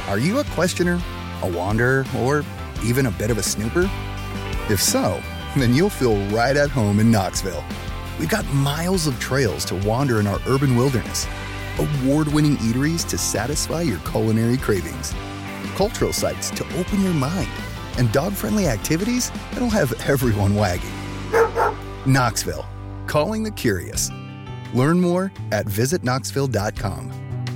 Are you a questioner, a wanderer, or even a bit of a snooper? If so, then you'll feel right at home in Knoxville. We've got miles of trails to wander in our urban wilderness, award-winning eateries to satisfy your culinary cravings, cultural sites to open your mind, and dog-friendly activities that'll have everyone wagging. Knoxville, calling the curious. Learn more at visitknoxville.com.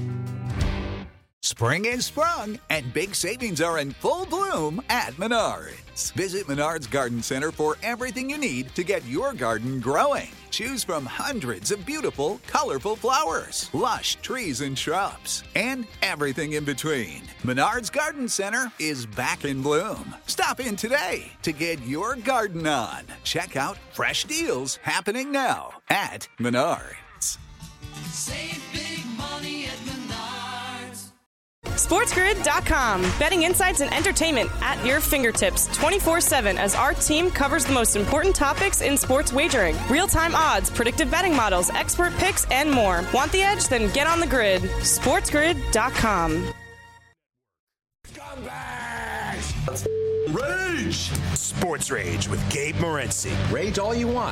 Spring is sprung, and big savings are in full bloom at Menards. Visit Menards Garden Center for everything you need to get your garden growing. Choose from hundreds of beautiful, colorful flowers, lush trees and shrubs, and everything in between. Menards Garden Center is back in bloom. Stop in today to get your garden on. Check out fresh deals happening now at Menards. Save big money at Menards. SportsGrid.com. Betting insights and entertainment at your fingertips 24/7 as our team covers the most important topics in sports wagering. Real-time odds, predictive betting models, expert picks, and more. Want the edge? Then get on the grid. SportsGrid.com. Scumbags! Rage! Sports Rage with Gabe Morency. Rage all you want.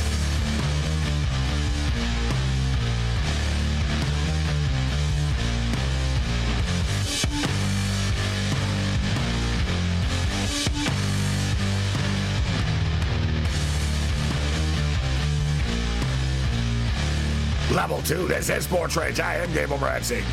Level 2, this is Sports Rage. I am Gabe Morency.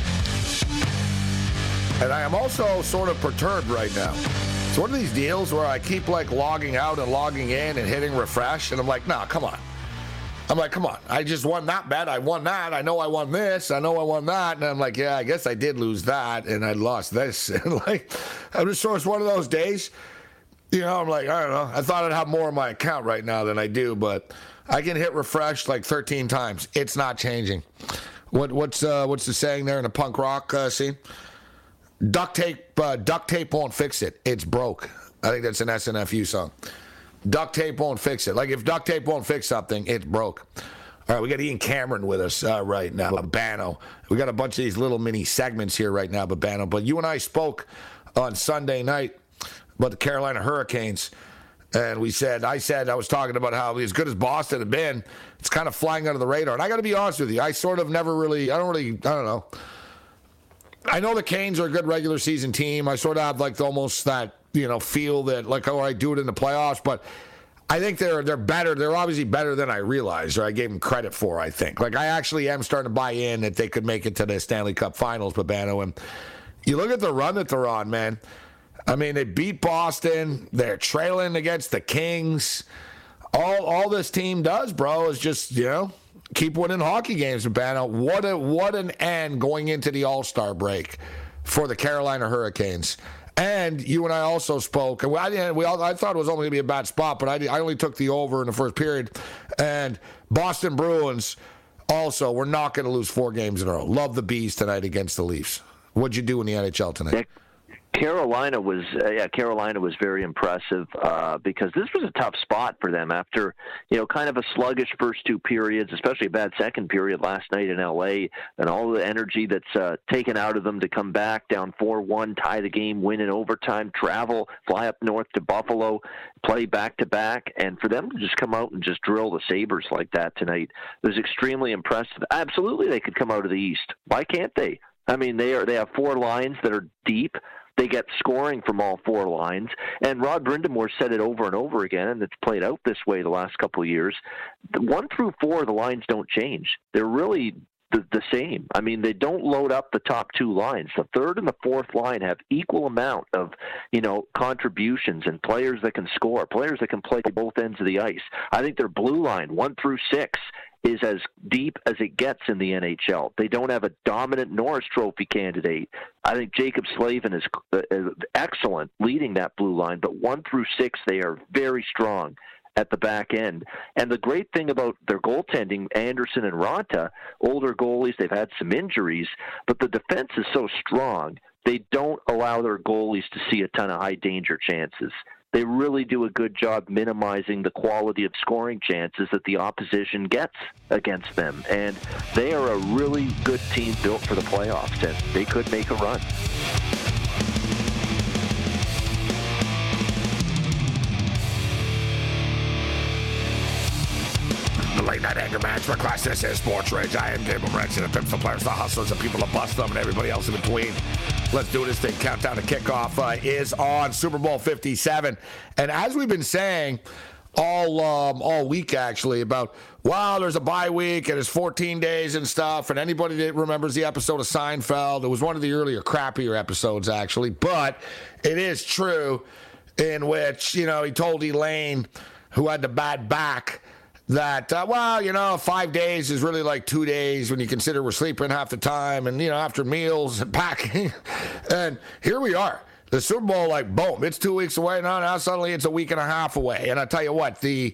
And I am also sort of perturbed right now. It's one of these deals where I keep like logging out and logging in and hitting refresh, and I'm like, nah, come on. I'm like, come on. I just won that bet. I won that. I know I won this. I know I won that. And I'm like, yeah, I guess I did lose that, and I lost this. And like, I'm just sort of one of those days. You know, I'm like, I don't know. I thought I'd have more on my account right now than I do, but I can hit refresh like 13 times. It's not changing. What's the saying there in the punk rock scene? Duct tape won't fix it. It's broke. I think that's an SNFU song. Duct tape won't fix it. Like if duct tape won't fix something, it's broke. All right, we got Ian Cameron with us right now. Babano. We got a bunch of these little mini segments here right now, Babano. But you and I spoke on Sunday night about the Carolina Hurricanes. And I was talking about how as good as Boston had been, it's kind of flying under the radar. And I got to be honest with you, I don't know. I know the Canes are a good regular season team. I sort of have like almost that, feel that like, I do it in the playoffs. But I think they're better. They're obviously better than I realized, or I gave them credit for, I think. Like I actually am starting to buy in that they could make it to the Stanley Cup Finals, Babano. And you look at the run that they're on, man. I mean, they beat Boston. They're trailing against the Kings. All this team does, bro, is just, keep winning hockey games, Babano. What an end going into the All-Star break for the Carolina Hurricanes. And you and I also spoke. And I thought it was only going to be a bad spot, but I only took the over in the first period. And Boston Bruins also, we're not going to lose 4 games in a row. Love the Bees tonight against the Leafs. What'd you do in the NHL tonight? Carolina was very impressive because this was a tough spot for them after kind of a sluggish first 2 periods, especially a bad second period last night in LA, and all the energy that's taken out of them to come back down 4-1, tie the game, win in overtime, travel, fly up north to Buffalo, play back-to-back, and for them to just come out and just drill the Sabres like that tonight was extremely impressive. Absolutely, they could come out of the East. Why can't they? I mean, they have 4 lines that are deep. They get scoring from all 4 lines. And Rod Brindamore said it over and over again, and it's played out this way the last couple of years. 1 through 4, the lines don't change. They're really the same. I mean, they don't load up the top 2 lines. The 3rd and the 4th line have equal amount of, contributions and players that can score, players that can play both ends of the ice. I think their blue line, 1 through 6, is as deep as it gets in the NHL. They don't have a dominant Norris Trophy candidate. I think Jacob Slavin is excellent leading that blue line, but 1 through 6, they are very strong at the back end. And the great thing about their goaltending, Anderson and Ranta, older goalies, they've had some injuries, but the defense is so strong, they don't allow their goalies to see a ton of high danger chances. They really do a good job minimizing the quality of scoring chances that the opposition gets against them. And they are a really good team built for the playoffs, and they could make a run. Late Night Anger Management Class. This is Sports Rage. I am Gabe Morency, the pimps, the players, the hustlers, the people that bust them, and everybody else in between. Let's do this thing. Countdown to kickoff is on Super Bowl 57. And as we've been saying all week, actually, about, wow, there's a bye week, and it's 14 days and stuff, and anybody that remembers the episode of Seinfeld, it was one of the earlier, crappier episodes, actually, but it is true, in which, he told Elaine, who had the bad back, that, 5 days is really like 2 days when you consider we're sleeping half the time and, after meals and packing. And here we are. The Super Bowl, boom, it's 2 weeks away. Now suddenly it's a week and a half away. And I tell you what, the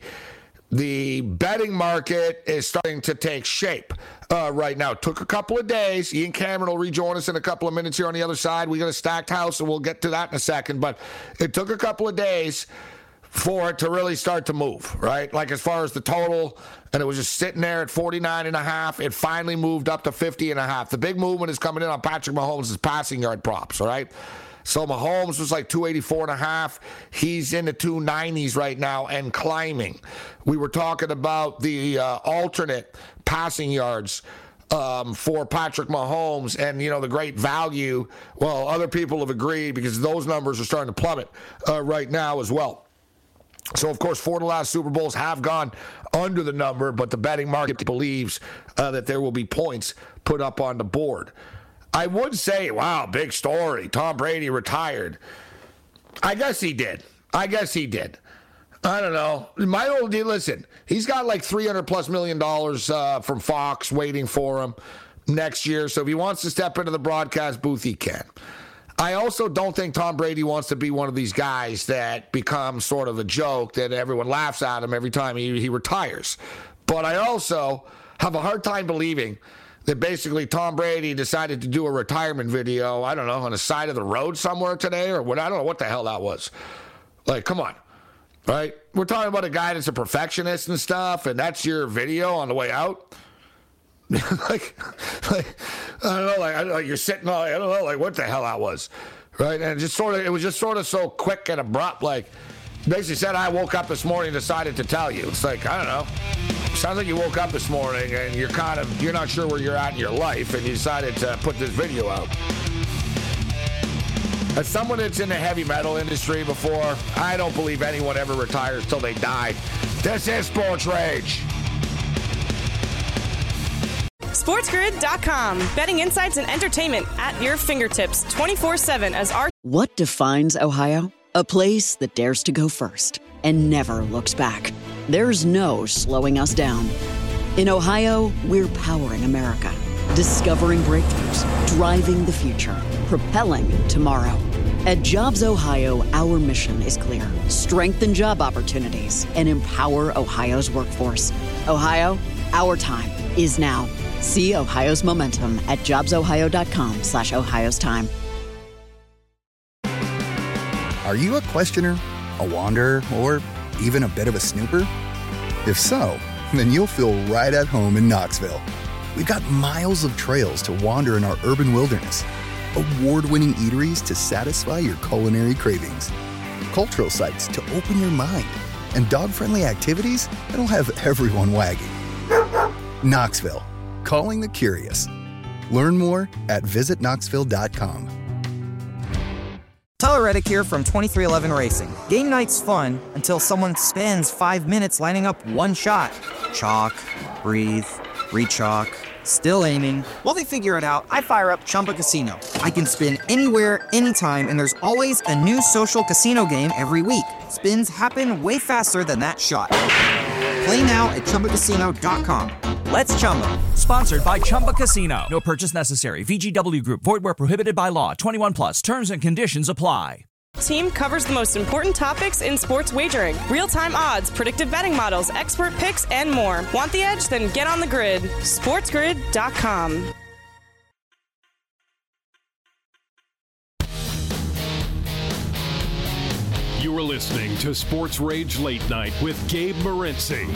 betting market is starting to take shape right now. It took a couple of days. Ian Cameron will rejoin us in a couple of minutes here on the other side. We got a stacked house, and we'll get to that in a second. But it took a couple of days for it to really start to move, right? As far as the total, and it was just sitting there at 49.5. It finally moved up to 50.5. The big movement is coming in on Patrick Mahomes' passing yard props, all right? So Mahomes was 284.5. He's in the 290s right now and climbing. We were talking about the alternate passing yards for Patrick Mahomes and, the great value. Well, other people have agreed because those numbers are starting to plummet right now as well. So, of course, 4 of the last Super Bowls have gone under the number, but the betting market believes that there will be points put up on the board. I would say, wow, big story. Tom Brady retired. I guess he did. I don't know. My old deal, listen, he's got $300+ million from Fox waiting for him next year. So if he wants to step into the broadcast booth, he can. I also don't think Tom Brady wants to be one of these guys that becomes sort of a joke that everyone laughs at him every time he retires. But I also have a hard time believing that basically Tom Brady decided to do a retirement video, I don't know, on the side of the road somewhere today or what. I don't know what the hell that was. come on, right? We're talking about a guy that's a perfectionist and stuff, and that's your video on the way out. I don't know, you're sitting, I don't know, what the hell that was, right? And it was just sort of so quick and abrupt, basically said, I woke up this morning and decided to tell you. It's I don't know. Sounds like you woke up this morning and you're not sure where you're at in your life and you decided to put this video out. As someone that's in the heavy metal industry before, I don't believe anyone ever retires till they die. This is Sports Rage. SportsGrid.com. Betting insights and entertainment at your fingertips 24/7 as our... What defines Ohio? A place that dares to go first and never looks back. There's no slowing us down. In Ohio, we're powering America. Discovering breakthroughs, driving the future, propelling tomorrow. At Jobs Ohio, our mission is clear. Strengthen job opportunities and empower Ohio's workforce. Ohio, our time is now. See Ohio's momentum at jobsohio.com/Ohio's time. Are you a questioner, a wanderer, or even a bit of a snooper? If so, then you'll feel right at home in Knoxville. We've got miles of trails to wander in our urban wilderness, award-winning eateries to satisfy your culinary cravings, cultural sites to open your mind, and dog-friendly activities that'll have everyone wagging. Knoxville, calling the curious. Learn more at visitknoxville.com. Tyler Reddick here from 2311 Racing. Game night's fun until someone spends 5 minutes lining up one shot. Chalk, breathe, re-chalk, still aiming. While they figure it out, I fire up Chumba Casino. I can spin anywhere, anytime, and there's always a new social casino game every week. Spins happen way faster than that shot. Play now at ChumbaCasino.com. Let's Chumba. Sponsored by Chumba Casino. No purchase necessary. VGW Group. Void where prohibited by law. 21 plus. Terms and conditions apply. Team covers the most important topics in sports wagering. Real-time odds, predictive betting models, expert picks, and more. Want the edge? Then get on the grid. SportsGrid.com. You are listening to Sports Rage Late Night with Gabe Morency.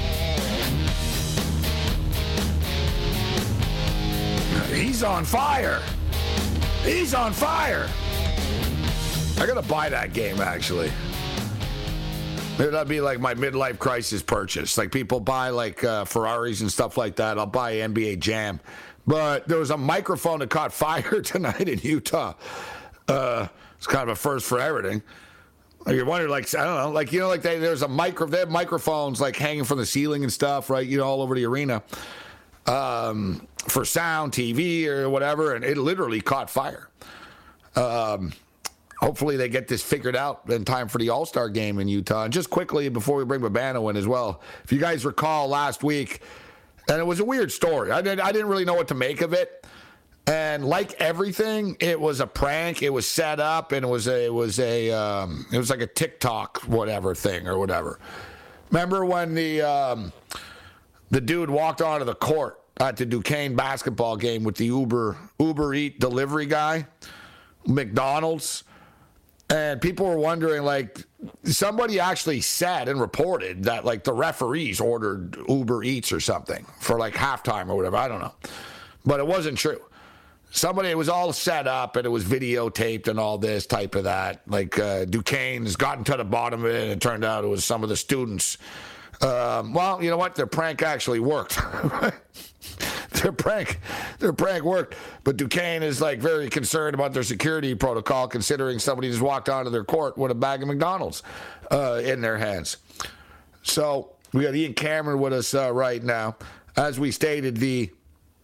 He's on fire. He's on fire. I gotta buy that game, actually. That'd be like my midlife crisis purchase. Like people buy like Ferraris and stuff like that. I'll buy NBA Jam. But there was a microphone that caught fire tonight in Utah. It's kind of a first for everything. You're wondering, like, I don't know, like, you know, like there's they have microphones like hanging from the ceiling and stuff, right? You know, all over the arena for sound, TV or whatever. And it literally caught fire. Hopefully they get this figured out in time for the All-Star game in Utah. And just quickly, before we bring Babano in as well, if you guys recall last week, and it was a weird story. I didn't really know what to make of it. And like everything, it was a prank. It was set up, and it was like a TikTok whatever thing or whatever. Remember when the dude walked onto the court at the Duquesne basketball game with the Uber Eat delivery guy, McDonald's? And people were wondering, like, somebody actually said and reported that, like, the referees ordered Uber Eats or something for, like, halftime or whatever. I don't know. But it wasn't true. It was all set up, and it was videotaped and all this type of that. Like, Duquesne has gotten to the bottom of it, and it turned out it was some of the students. Well, you know what? Their prank actually worked. Their prank worked. But Duquesne is like very concerned about their security protocol, considering somebody just walked onto their court with a bag of McDonald's in their hands. So we got Ian Cameron with us right now. As we stated, the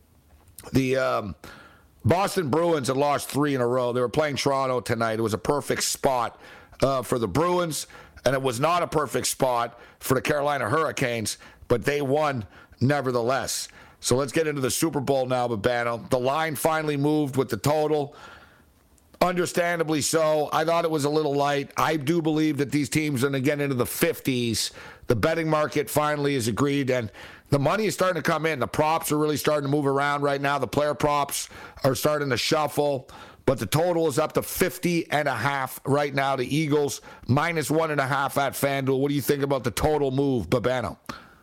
Boston Bruins had lost 3 in a row. They were playing Toronto tonight. It was a perfect spot for the Bruins, and it was not a perfect spot for the Carolina Hurricanes, but they won nevertheless. So let's get into the Super Bowl now, Babano. The line finally moved with the total. Understandably so. I thought it was a little light. I do believe that these teams are going to get into the 50s. The betting market finally has agreed, and the money is starting to come in. The props are really starting to move around right now. The player props are starting to shuffle, but the total is up to 50.5 right now. The Eagles -1.5 at FanDuel. What do you think about the total move, Babano?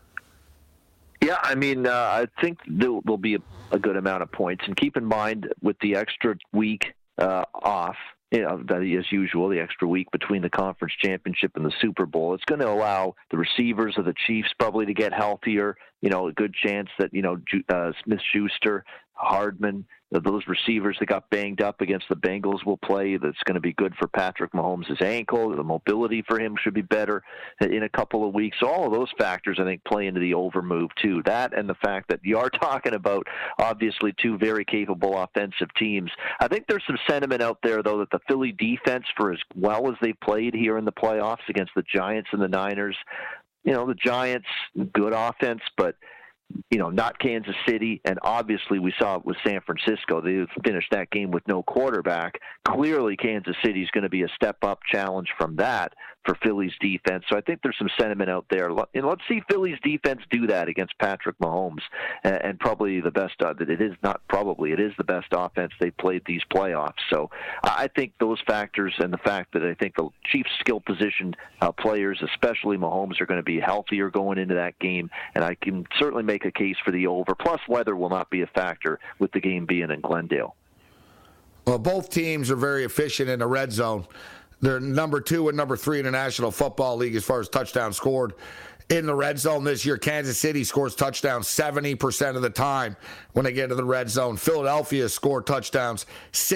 Yeah, I mean, I think there'll be a good amount of points. And keep in mind, with the extra week off, you know, that as usual, the extra week between the conference championship and the Super Bowl, it's going to allow the receivers of the Chiefs probably to get healthier. You know, a good chance that, you know, Smith-Schuster, Hardman, those receivers that got banged up against the Bengals will play. That's going to be good for Patrick Mahomes' ankle. The mobility for him should be better in a couple of weeks. So all of those factors, I think, play into the over move, too. That and the fact that you are talking about, obviously, 2 very capable offensive teams. I think there's some sentiment out there, though, that the Philly defense, for as well as they played here in the playoffs against the Giants and the Niners, you know, the Giants, good offense, but you know, not Kansas City, and obviously we saw it with San Francisco. They finished that game with no quarterback. Clearly, Kansas City is going to be a step-up challenge from that for Philly's defense. So I think there's some sentiment out there. And let's see Philly's defense do that against Patrick Mahomes, and probably the best. It is the best offense they played these playoffs. So I think those factors and the fact that I think the Chiefs' skill position players, especially Mahomes, are going to be healthier going into that game, and I can certainly make a case for the over. Plus, weather will not be a factor with the game being in Glendale. Well, both teams are very efficient in the red zone. They're number 2 and number 3 in the National Football League as far as touchdowns scored in the red zone this year. Kansas City scores touchdowns 70% of the time when they get to the red zone. Philadelphia scored touchdowns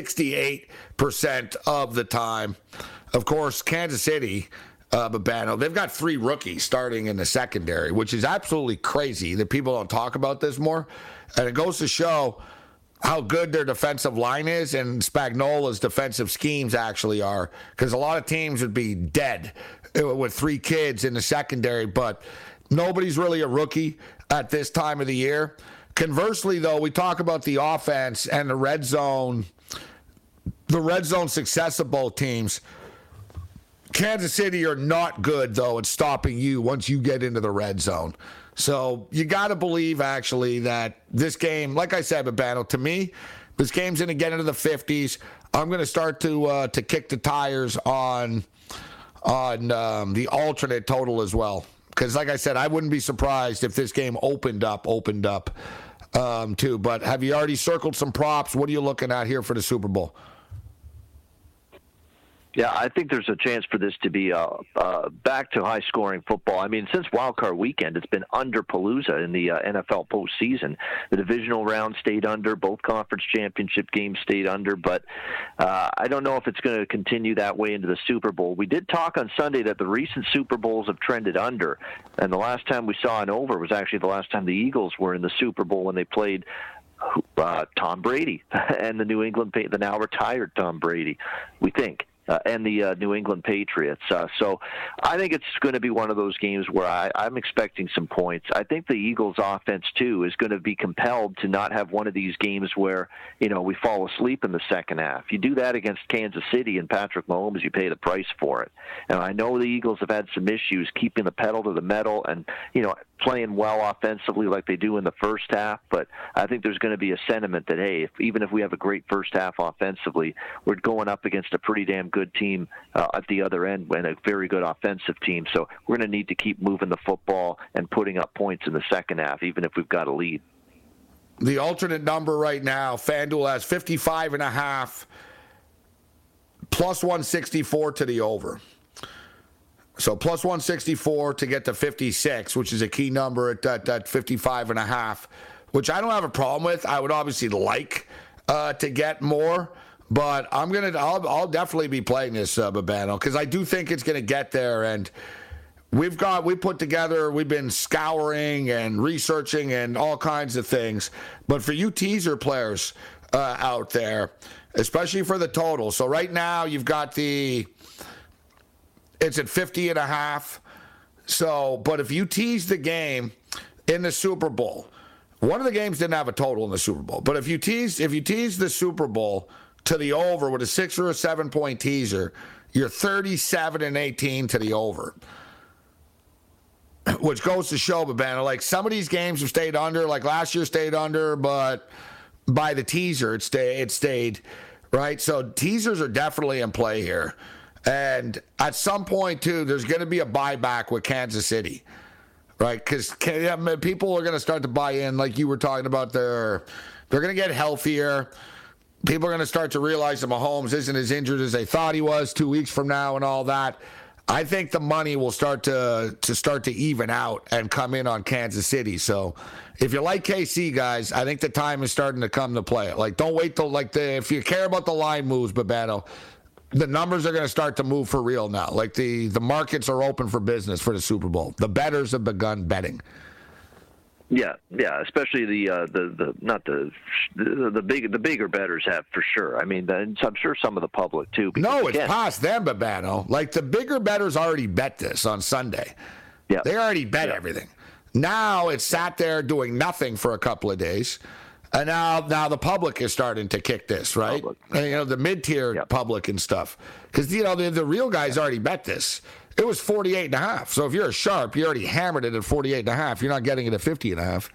68% of the time. Of course, Kansas City, Babano, they've got 3 rookies starting in the secondary, which is absolutely crazy that people don't talk about this more. And it goes to show how good their defensive line is and Spagnuolo's defensive schemes actually are, because a lot of teams would be dead with 3 kids in the secondary, but nobody's really a rookie at this time of the year. Conversely, though, we talk about the offense and the red zone success of both teams. Kansas City are not good, though, at stopping you once you get into the red zone. So you got to believe, actually, that this game, like I said, Babano, to me, this game's going to get into the 50s. I'm going to start to kick the tires on the alternate total as well. Because, like I said, I wouldn't be surprised if this game opened up too. But have you already circled some props? What are you looking at here for the Super Bowl? Yeah, I think there's a chance for this to be back to high-scoring football. I mean, since Wild Card Weekend, it's been under Palooza in the NFL postseason. The divisional round stayed under. Both conference championship games stayed under. But I don't know if it's going to continue that way into the Super Bowl. We did talk on Sunday that the recent Super Bowls have trended under. And the last time we saw an over was actually the last time the Eagles were in the Super Bowl when they played Tom Brady and the now retired Tom Brady, we think. And the New England Patriots. So I think it's going to be one of those games where I'm expecting some points. I think the Eagles' offense, too, is going to be compelled to not have one of these games where, we fall asleep in the second half. You do that against Kansas City and Patrick Mahomes, you pay the price for it. And I know the Eagles have had some issues keeping the pedal to the metal and, playing well offensively like they do in the first half, but I think there's going to be a sentiment that, hey, even if we have a great first half offensively, we're going up against a pretty damn good team at the other end and a very good offensive team. So we're going to need to keep moving the football and putting up points in the second half, even if we've got a lead. The alternate number right now, FanDuel has 55.5 plus 164 to the over. So plus 164 to get to 56, which is a key number at that 55.5, which I don't have a problem with. I would obviously like to get more, but I'll definitely be playing this, Babano, because I do think it's going to get there. And we've been scouring and researching and all kinds of things. But for you teaser players out there, especially for the total. So right now you've got it's at 50.5. So, but if you tease the game in the Super Bowl, one of the games didn't have a total in the Super Bowl. But if you tease the Super Bowl to the over with a 6 or a 7 point teaser, you're 37-18 to the over. Which goes to show, Babano, like some of these games have stayed under, like last year stayed under, but by the teaser it stayed, right? So teasers are definitely in play here. And at some point, too, there's going to be a buyback with Kansas City, right? Because people are going to start to buy in, like you were talking about. They're going to get healthier. People are going to start to realize that Mahomes isn't as injured as they thought he was 2 weeks from now and all that. I think the money will start to even out and come in on Kansas City. So if you like KC, guys, I think the time is starting to come to play it. Like, don't wait till if you care about the line moves, Babano, the numbers are going to start to move for real now. Like the markets are open for business for the Super Bowl. The bettors have begun betting. Yeah, especially the bigger bettors have for sure. I mean, I'm sure some of the public too. No, it's past them, Babano. Like the bigger bettors already bet this on Sunday. Yeah, they already bet everything. Now it's sat there doing nothing for a couple of days. And now the public is starting to kick this, right? And, the mid-tier public and stuff. Because, the real guys already bet this. It was 48.5. So if you're a sharp, you already hammered it at 48.5. You're not getting it at 50.5.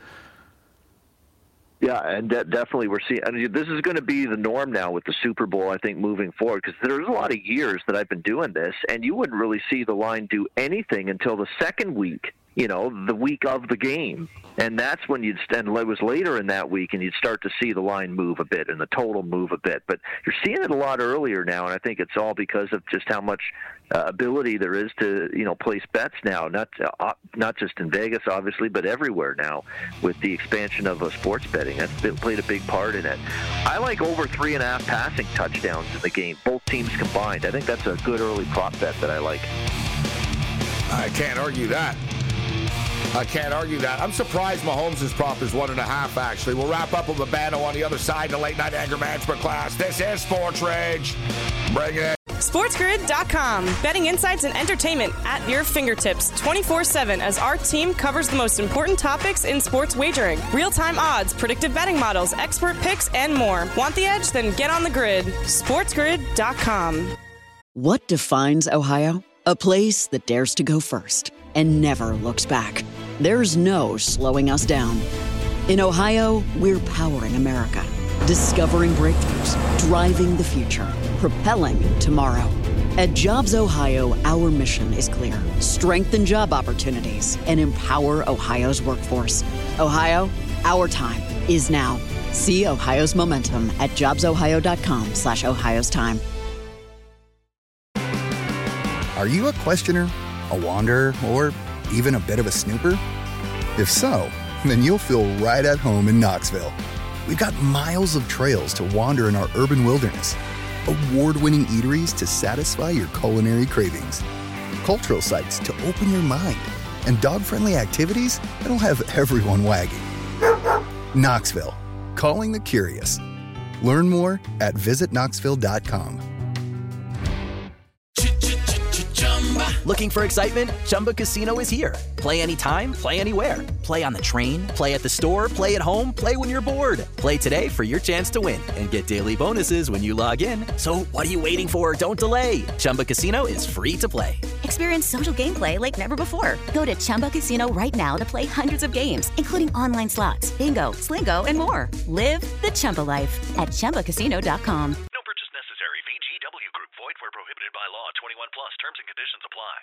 Yeah, and definitely we're seeing. I mean, this is going to be the norm now with the Super Bowl, I think, moving forward. Because there's a lot of years that I've been doing this, and you wouldn't really see the line do anything until the second week. The week of the game. And that's when it was later in that week, and you'd start to see the line move a bit and the total move a bit. But you're seeing it a lot earlier now, and I think it's all because of just how much ability there is to, place bets now, not just in Vegas, obviously, but everywhere now with the expansion of sports betting. That's played a big part in it. I like over 3.5 passing touchdowns in the game, both teams combined. I think that's a good early prop bet that I like. I can't argue that. I'm surprised Mahomes' prop is 1.5, actually. We'll wrap up with Babano on the other side of the late night anger management class. This is Sports Rage. Bring it. SportsGrid.com. Betting insights and entertainment at your fingertips 24/7 as our team covers the most important topics in sports wagering. Real-time odds, predictive betting models, expert picks, and more. Want the edge? Then get on the grid. SportsGrid.com. What defines Ohio? A place that dares to go first and never looks back. There's no slowing us down. In Ohio, we're powering America, discovering breakthroughs, driving the future, propelling tomorrow. At Jobs Ohio, our mission is clear: strengthen job opportunities and empower Ohio's workforce. Ohio, our time is now. See Ohio's momentum at jobsohio.com/Ohio's time. Are you a questioner, a wanderer, or even a bit of a snooper? If so, then you'll feel right at home in Knoxville. We've got miles of trails to wander in our urban wilderness, award-winning eateries to satisfy your culinary cravings, cultural sites to open your mind, and dog-friendly activities that'll have everyone wagging. Knoxville, calling the curious. Learn more at visitknoxville.com. Looking for excitement? Chumba Casino is here. Play anytime, play anywhere. Play on the train, play at the store, play at home, play when you're bored. Play today for your chance to win and get daily bonuses when you log in. So what are you waiting for? Don't delay. Chumba Casino is free to play. Experience social gameplay like never before. Go to Chumba Casino right now to play hundreds of games, including online slots, bingo, Slingo, and more. Live the Chumba life at ChumbaCasino.com. No purchase necessary. VGW Group. Void where prohibited by law. 21 plus. Terms and conditions apply.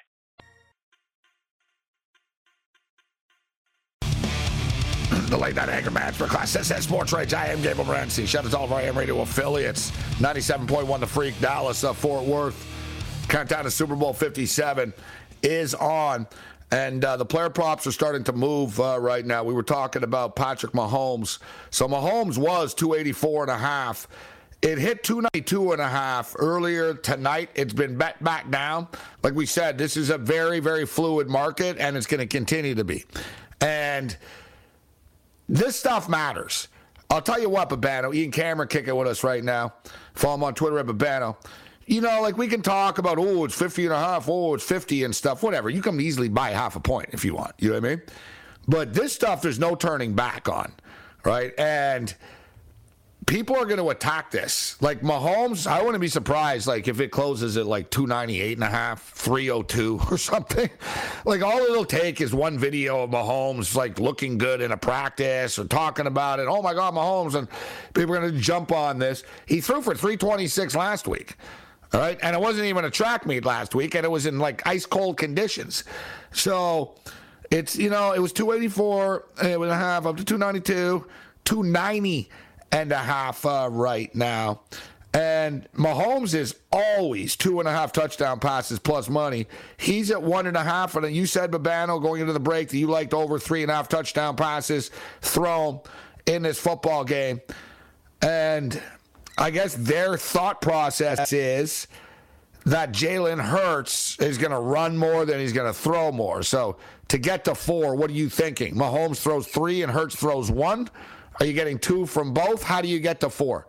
The late night anchor match for Class SS Sports Rage. I am Gabriel Morency. Shout out to all of our AM radio affiliates. 97.1 The Freak, Dallas, Fort Worth. Countdown to Super Bowl 57 is on. And the player props are starting to move right now. We were talking about Patrick Mahomes. So Mahomes was 284.5. It hit 292.5 earlier tonight. It's been bet back down. Like we said, this is a very, very fluid market, and it's going to continue to be. And this stuff matters. I'll tell you what, Babano. Ian Cameron kicking with us right now. Follow him on Twitter at Babano. You know, like we can talk about, oh, it's 50.5, oh, it's 50 and stuff, whatever. You can easily buy half a point if you want. You know what I mean? But this stuff, there's no turning back on, right? And people are going to attack this. Like Mahomes, I wouldn't be surprised, like if it closes at like 298.5, 302 or something. Like all it'll take is one video of Mahomes like looking good in a practice or talking about it. Oh my God, Mahomes, and people are going to jump on this. He threw for 326 last week. All right, and it wasn't even a track meet last week, and it was in like ice cold conditions. So it's, you know, it was 284.5 up to 292, 290.5 right now. And Mahomes is always 2.5 touchdown passes plus money. He's at 1.5. And you said, Babano, going into the break, that you liked over 3.5 touchdown passes thrown in this football game. And I guess their thought process is that Jalen Hurts is going to run more than he's going to throw more. So to get to 4, what are you thinking? Mahomes throws 3 and Hurts throws 1? Are you getting 2 from both? How do you get to 4?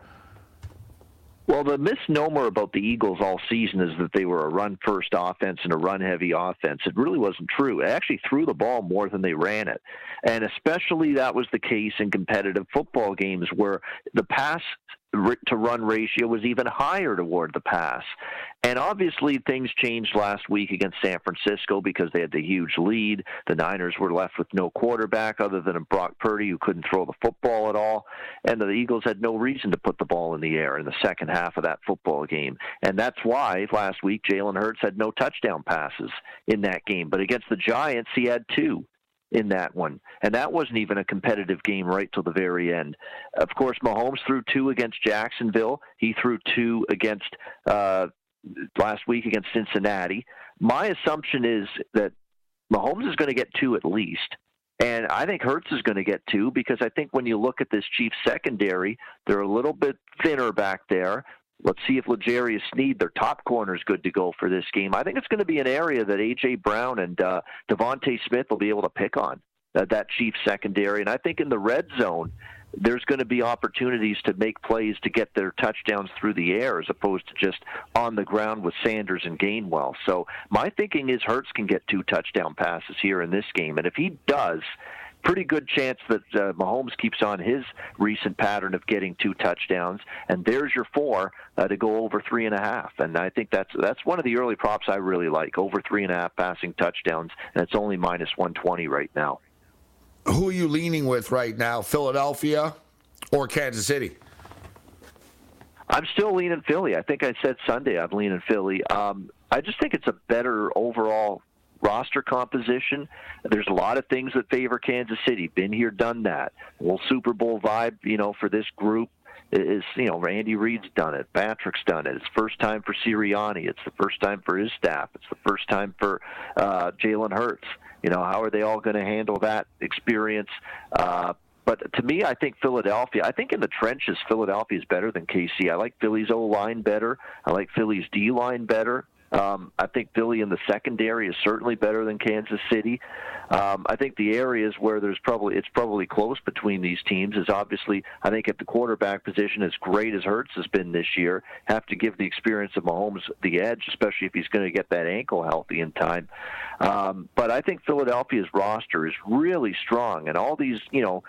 Well, the misnomer about the Eagles all season is that they were a run-first offense and a run-heavy offense. It really wasn't true. They actually threw the ball more than they ran it. And especially that was the case in competitive football games where the pass-to-run ratio was even higher toward the pass. And obviously things changed last week against San Francisco because they had the huge lead. The Niners were left with no quarterback other than a Brock Purdy who couldn't throw the football at all. And the Eagles had no reason to put the ball in the air in the second half of that football game. And that's why last week Jalen Hurts had no touchdown passes in that game. But against the Giants, he had 2 in that one. And that wasn't even a competitive game right till the very end. Of course, Mahomes threw 2 against Jacksonville. He threw 2 against last week against Cincinnati. My assumption is that Mahomes is going to get 2 at least. And I think Hurts is going to get 2 because I think when you look at this Chiefs secondary, they're a little bit thinner back there. Let's see if L'Jarius Sneed, their top corner, is good to go for this game. I think it's going to be an area that A.J. Brown and Devontae Smith will be able to pick on, that Chiefs secondary. And I think in the red zone, there's going to be opportunities to make plays to get their touchdowns through the air as opposed to just on the ground with Sanders and Gainwell. So my thinking is Hurts can get 2 touchdown passes here in this game. And if he does, pretty good chance that Mahomes keeps on his recent pattern of getting 2 touchdowns. And there's your 4 to go over 3.5. And I think that's one of the early props I really like, over 3.5 passing touchdowns. And it's only minus 120 right now. Who are you leaning with right now, Philadelphia or Kansas City? I'm still leaning Philly. I think I said Sunday I'm leaning Philly. I just think it's a better overall roster composition. There's a lot of things that favor Kansas City. Been here, done that. A little Super Bowl vibe, for this group. is, Randy Reed's done it. Patrick's done it. It's first time for Sirianni. It's the first time for his staff. It's the first time for Jalen Hurts. How are they all going to handle that experience? But to me, I think Philadelphia, in the trenches, Philadelphia is better than KC. I like Philly's O-line better. I like Philly's D-line better. I think Philly in the secondary is certainly better than Kansas City. I think the areas where it's probably close between these teams is obviously, I think at the quarterback position, as great as Hurts has been this year, have to give the experience of Mahomes the edge, especially if he's going to get that ankle healthy in time. But I think Philadelphia's roster is really strong, and all these,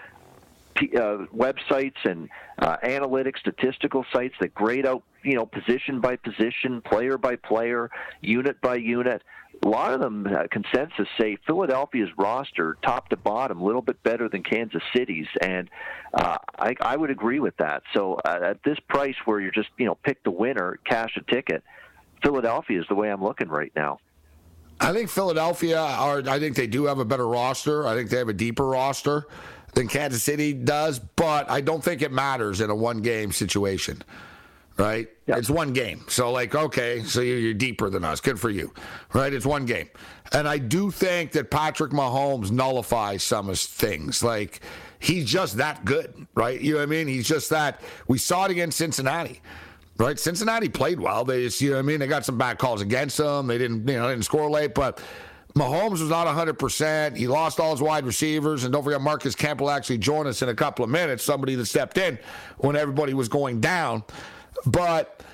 websites and analytic statistical sites that grade out, position by position, player by player, unit by unit. A lot of them, consensus, say Philadelphia's roster, top to bottom, a little bit better than Kansas City's, and I would agree with that. So at this price where you're just, pick the winner, cash a ticket, Philadelphia is the way I'm looking right now. I think I think they do have a better roster. I think they have a deeper roster than Kansas City does, but I don't think it matters in a one-game situation, right? Yep. It's one game. So, okay, so you're deeper than us. Good for you, right? It's one game. And I do think that Patrick Mahomes nullifies some of things. He's just that good, right? You know what I mean? He's just that. We saw it against Cincinnati. Right, Cincinnati played well. They just, they got some bad calls against them. They didn't score late, but Mahomes was not 100%. He lost all his wide receivers, and don't forget Marcus Kemp will actually join us in a couple of minutes. Somebody that stepped in when everybody was going down. But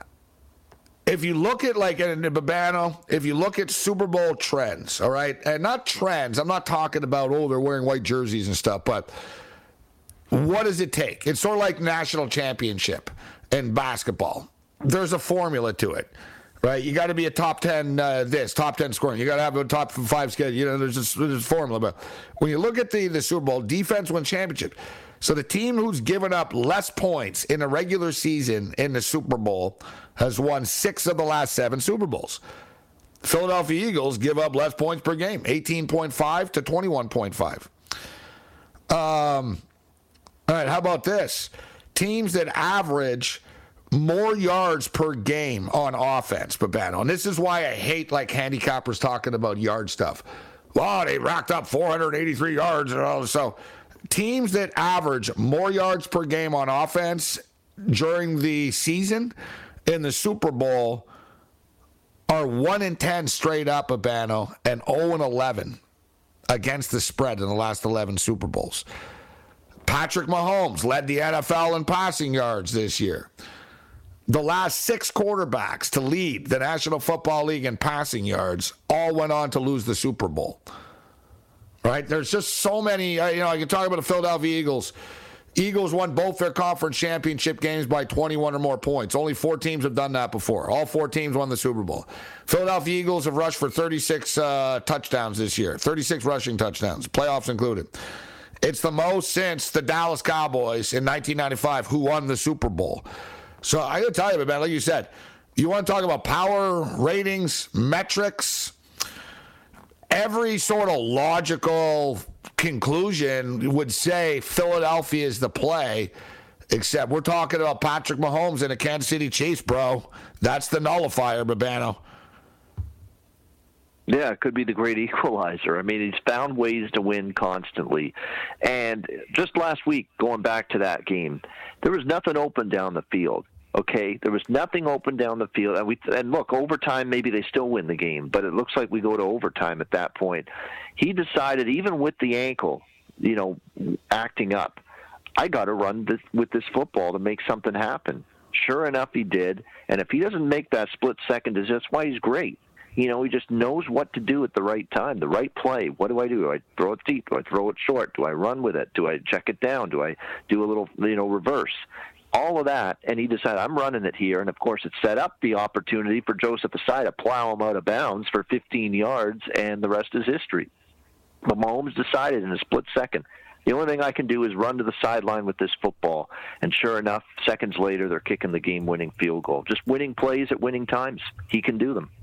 if you look at Babano, if you look at Super Bowl trends, all right, and not trends. I'm not talking about they're wearing white jerseys and stuff, but what does it take? It's sort of like national championship in basketball. There's a formula to it, right? You got to be a top 10 top 10 scoring. You got to have a top 5 schedule. There's a formula. But when you look at the Super Bowl, defense wins championship. So the team who's given up less points in a regular season in the Super Bowl has won 6 of the last 7 Super Bowls. Philadelphia Eagles give up less points per game, 18.5 to 21.5. All right, how about this? Teams that average more yards per game on offense, Babano. And this is why I hate handicappers talking about yard stuff. Well, they racked up 483 yards and all. So teams that average more yards per game on offense during the season in the Super Bowl are 1-10 straight up, Babano, and 0-11 against the spread in the last 11 Super Bowls. Patrick Mahomes led the NFL in passing yards this year. The last 6 quarterbacks to lead the National Football League in passing yards all went on to lose the Super Bowl. Right? There's just so many. I can talk about the Philadelphia Eagles. Eagles won both their conference championship games by 21 or more points. Only 4 teams have done that before. All 4 teams won the Super Bowl. Philadelphia Eagles have rushed for 36 touchdowns this year. 36 rushing touchdowns, playoffs included. It's the most since the Dallas Cowboys in 1995 who won the Super Bowl. So I got to tell you, man, like you said, you want to talk about power, ratings, metrics, every sort of logical conclusion would say Philadelphia is the play, except we're talking about Patrick Mahomes and the Kansas City Chiefs, bro. That's the nullifier, Babano. Yeah, it could be the great equalizer. I mean, he's found ways to win constantly. And just last week, going back to that game, there was nothing open down the field. Okay, there was nothing open down the field. And look, overtime, maybe they still win the game, but it looks like we go to overtime at that point. He decided, even with the ankle, acting up, I got to run with this football to make something happen. Sure enough, he did. And if he doesn't make that split second, that's why he's great. He just knows what to do at the right time, the right play. What do? Do I throw it deep? Do I throw it short? Do I run with it? Do I check it down? Do I do a little, reverse? All of that, and he decided, I'm running it here. And, of course, it set up the opportunity for Joseph Asai to plow him out of bounds for 15 yards, and the rest is history. But Mahomes decided in a split second, the only thing I can do is run to the sideline with this football. And sure enough, seconds later, they're kicking the game-winning field goal. Just winning plays at winning times. He can do them.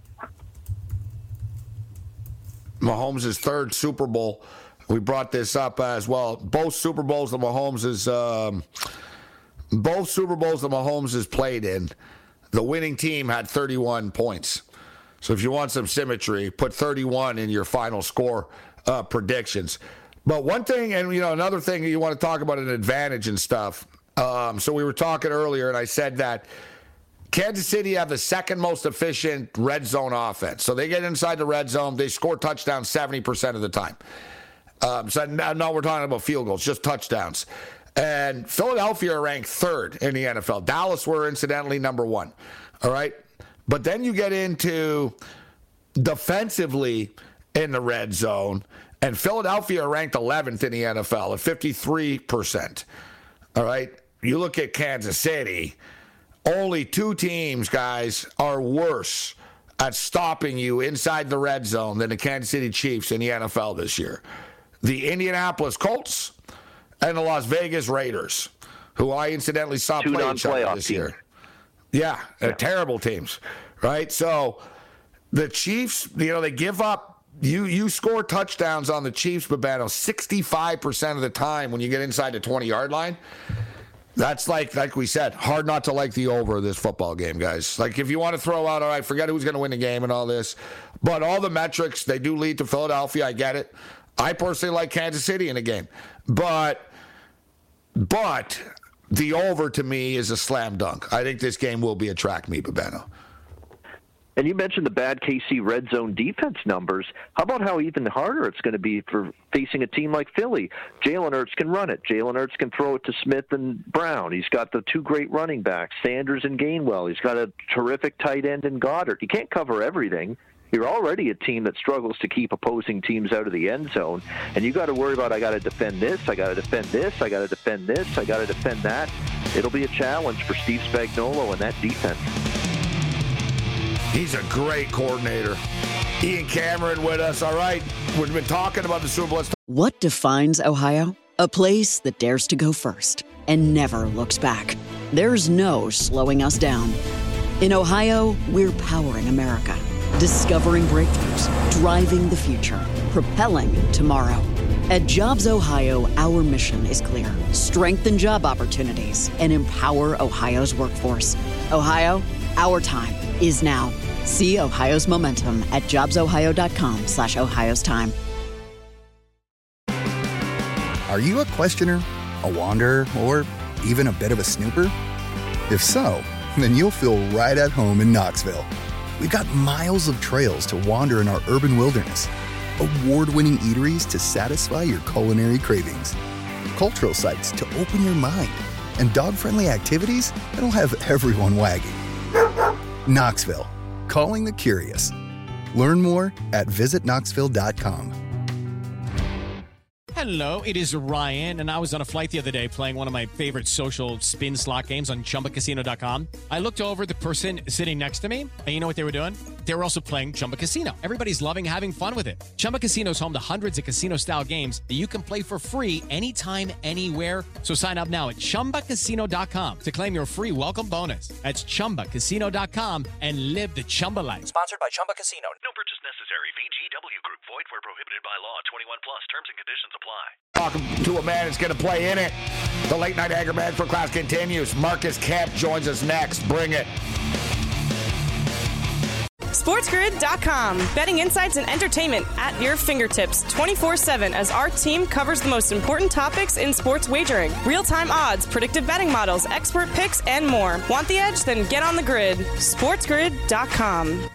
Mahomes' 3rd Super Bowl. We brought this up as well. Both Super Bowls that Mahomes both Super Bowls that Mahomes has played in, the winning team had 31 points. So if you want some symmetry, put 31 in your final score predictions. But one thing, and another thing you want to talk about an advantage and stuff. So we were talking earlier, and I said that Kansas City have the second most efficient red zone offense. So they get inside the red zone, they score touchdowns 70% of the time. So now we're talking about field goals, just touchdowns. And Philadelphia ranked third in the NFL. Dallas were incidentally number one. All right. But then you get into defensively in the red zone, and Philadelphia ranked 11th in the NFL at 53%. All right. You look at Kansas City, only two teams, guys, are worse at stopping you inside the red zone than the Kansas City Chiefs in the NFL this year. The Indianapolis Colts and the Las Vegas Raiders, who I incidentally saw play each other this year. Yeah, they're terrible teams, right? So the Chiefs, they give up. You score touchdowns on the Chiefs, Babano, 65% of the time when you get inside the 20-yard line. That's like we said, hard not to like the over of this football game, guys. Like, if you want to throw out, all right, forget who's going to win the game and all this. But all the metrics, they do lead to Philadelphia. I get it. I personally like Kansas City in the game. But the over, to me, is a slam dunk. I think this game will be a track meet, Babano. And you mentioned the bad KC red zone defense numbers. How about how even harder it's going to be for facing a team like Philly? Jalen Hurts can run it. Jalen Hurts can throw it to Smith and Brown. He's got the two great running backs, Sanders and Gainwell. He's got a terrific tight end in Goddard. He can't cover everything. You're already a team that struggles to keep opposing teams out of the end zone, and you got to worry about, I got to defend this, I got to defend this, I got to defend this, I got to defend that. It'll be a challenge for Steve Spagnuolo and that defense. He's a great coordinator. Ian Cameron with us. All right, we've been talking about the Super Bowl. What defines Ohio? A place that dares to go first and never looks back. There's no slowing us down. In Ohio, we're powering America. Discovering breakthroughs, driving the future, propelling tomorrow. At Jobs Ohio, our mission is clear. Strengthen job opportunities and empower Ohio's workforce. Ohio, our time is now. See Ohio's momentum at jobsohio.com/Ohio's time. Are you a questioner, a wanderer, or even a bit of a snooper? If so, then you'll feel right at home in Knoxville. We've got miles of trails to wander in our urban wilderness, award-winning eateries to satisfy your culinary cravings, cultural sites to open your mind, and dog-friendly activities that'll have everyone wagging. Knoxville, calling the curious. Learn more at visitknoxville.com. Hello, it is Ryan, and I was on a flight the other day playing one of my favorite social spin slot games on ChumbaCasino.com. I looked over at the person sitting next to me, and you know what they were doing? They were also playing Chumba Casino. Everybody's loving having fun with it. Chumba Casino is home to hundreds of casino-style games that you can play for free anytime, anywhere. So sign up now at ChumbaCasino.com to claim your free welcome bonus. That's ChumbaCasino.com and live the Chumba life. Sponsored by Chumba Casino. No purchase necessary. VGW Group. Void where prohibited by law. 21 plus. Terms and conditions apply. Talking to a man that's going to play in it. The Late Night Anger Management class continues. Marcus Kemp joins us next. Bring it. SportsGrid.com. Betting insights and entertainment at your fingertips 24/7 as our team covers the most important topics in sports wagering. Real-time odds, predictive betting models, expert picks, and more. Want the edge? Then get on the grid. SportsGrid.com.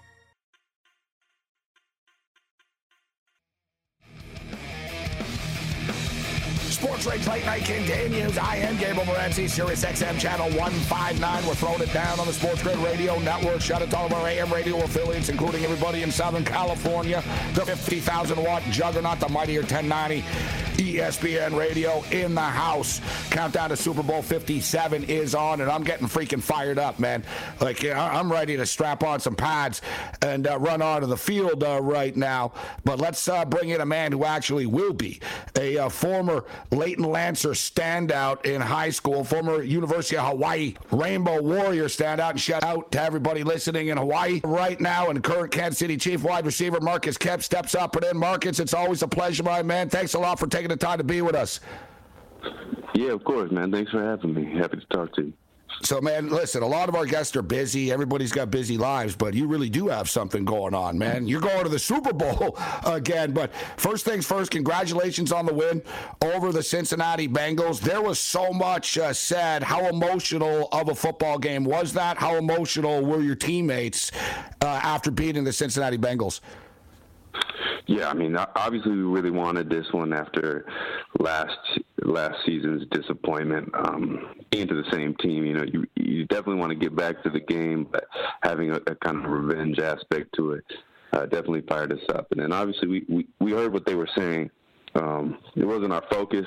Sports Rage Late Night continues. I am Gabriel Morency, Sirius XM Channel 159. We're throwing it down on the Sports Grid Radio Network. Shout out to all of our AM radio affiliates, including everybody in Southern California. The 50,000-watt juggernaut, the mightier 1090 ESPN Radio in the house. Countdown to Super Bowl 57 is on, and I'm getting freaking fired up, man. Like, I'm ready to strap on some pads and run onto the field right now. But let's bring in a man who actually will be a former Leighton Lancer standout in high school, former University of Hawaii Rainbow Warrior standout, and shout out to everybody listening in Hawaii right now, and current Kansas City Chief wide receiver Marcus Kemp steps up and in. Marcus, it's always a pleasure, my man. Thanks a lot for taking the time to be with us. Yeah, of course, man. Thanks for having me. Happy to talk to you. So, man, listen, a lot of our guests are busy. Everybody's got busy lives, but you really do have something going on, man. You're going to the Super Bowl again. But first things first, congratulations on the win over the Cincinnati Bengals. There was so much said. How emotional of a football game was that? How emotional were your teammates after beating the Cincinnati Bengals? Yeah, I mean, obviously we really wanted this one after last season's disappointment. Into the same team, you definitely want to get back to the game, but having a kind of revenge aspect to it definitely fired us up. And then obviously we heard what they were saying. It wasn't our focus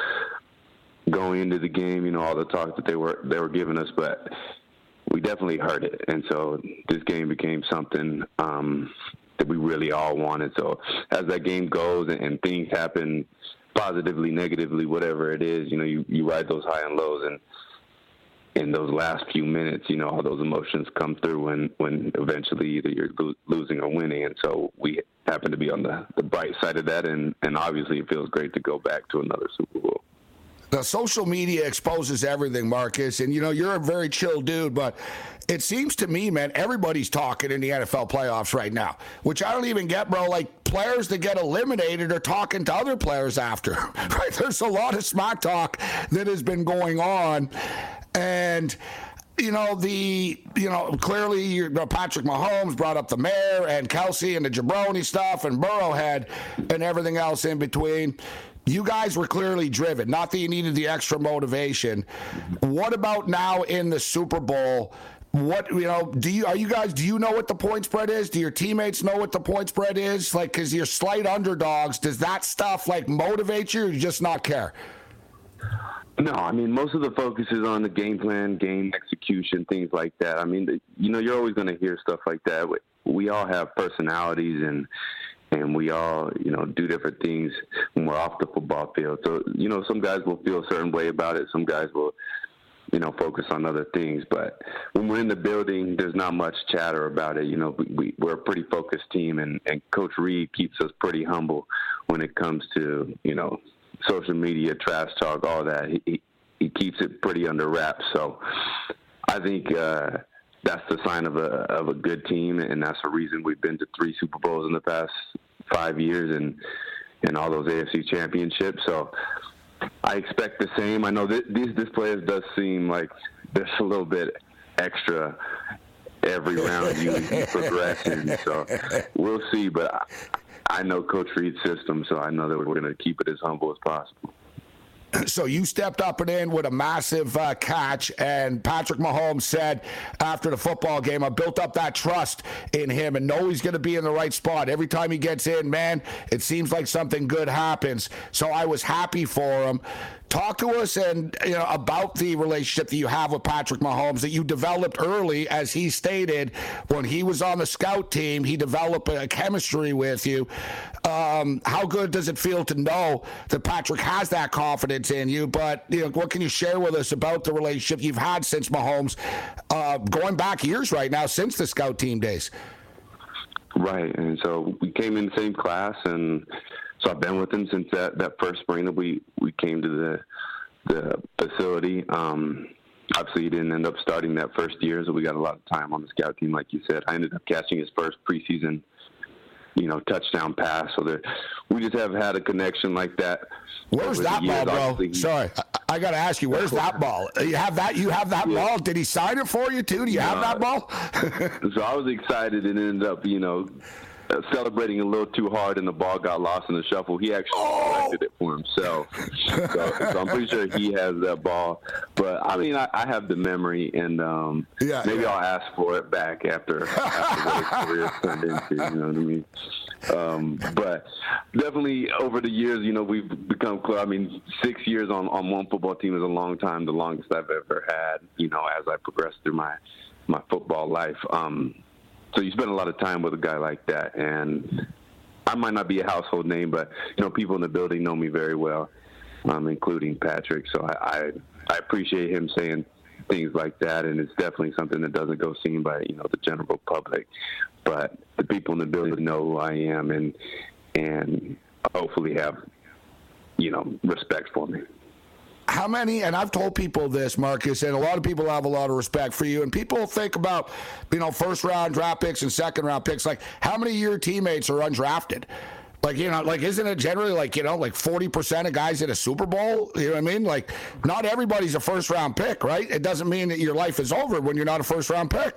going into the game, all the talk that they were giving us, but we definitely heard it. And so this game became something that we really all wanted. So as that game goes and things happen positively, negatively, whatever it is, you ride those high and lows, and in those last few minutes, all those emotions come through when eventually either you're losing or winning. And so we happen to be on the bright side of that, and obviously it feels great to go back to another Super Bowl. The social media exposes everything, Marcus, and you're a very chill dude, but it seems to me, man, everybody's talking in the NFL playoffs right now, which I don't even get, bro. Like, players that get eliminated are talking to other players after, right? There's a lot of smack talk that has been going on, and clearly Patrick Mahomes brought up the mayor and Kelsey and the jabroni stuff and Burrowhead and everything else in between. You guys were clearly driven. Not that you needed the extra motivation. What about now in the Super Bowl? What do you know what the point spread is? Do your teammates know what the point spread is? Like, because you're slight underdogs, does that stuff motivate you, or you just not care? No, I mean, most of the focus is on the game plan, game execution, things like that. I mean, you're always going to hear stuff like that. We all have personalities, and we all, do different things when we're off the football field. So, some guys will feel a certain way about it. Some guys will, focus on other things. But when we're in the building, there's not much chatter about it. We're a pretty focused team, and Coach Reid keeps us pretty humble when it comes to, social media, trash talk, all that. He keeps it pretty under wraps. So I think that's the sign of a good team, and that's the reason we've been to 3 Super Bowls in the past 5 years and all those AFC championships. So I expect the same. I know this players does seem like there's a little bit extra every round you progress in. So we'll see, but I know Coach Reid's system, so I know that we're going to keep it as humble as possible. So you stepped up and in with a massive catch, and Patrick Mahomes said after the football game, I built up that trust in him and know he's going to be in the right spot. Every time he gets in, man, it seems like something good happens. So I was happy for him. Talk to us about the relationship that you have with Patrick Mahomes that you developed early. As he stated, when he was on the scout team, he developed a chemistry with you. How good does it feel to know that Patrick has that confidence in you? But what can you share with us about the relationship you've had since Mahomes, going back years right now, since the scout team days? Right, and so we came in the same class, and so I've been with him since that first spring that we came to the facility. Obviously, he didn't end up starting that first year, so we got a lot of time on the scout team, like you said. I ended up catching his first preseason, touchdown pass. So we just have had a connection like that. Where's that ball, bro? Sorry, I got to ask you, where's that ball? You have that ball? Did he sign it for you, too? Do you have that ball? So I was excited and ended up, celebrating a little too hard, and the ball got lost in the shuffle. He actually collected it for himself. So I'm pretty sure he has that ball. But, I mean, I have the memory, and maybe I'll ask for it back after what his career turned into, you know what I mean? But definitely over the years, we've become close. I mean, 6 years on one football team is a long time, the longest I've ever had, as I progressed through my football life. So you spend a lot of time with a guy like that, and I might not be a household name, but people in the building know me very well, including Patrick. So I appreciate him saying things like that, and it's definitely something that doesn't go seen by the general public. But the people in the building know who I am, and hopefully have respect for me. How many, and I've told people this, Marcus, and a lot of people have a lot of respect for you, and people think about, first-round draft picks and second-round picks, like how many of your teammates are undrafted? Like, isn't it generally like 40% of guys at a Super Bowl? You know what I mean? Like, not everybody's a first-round pick, right? It doesn't mean that your life is over when you're not a first-round pick.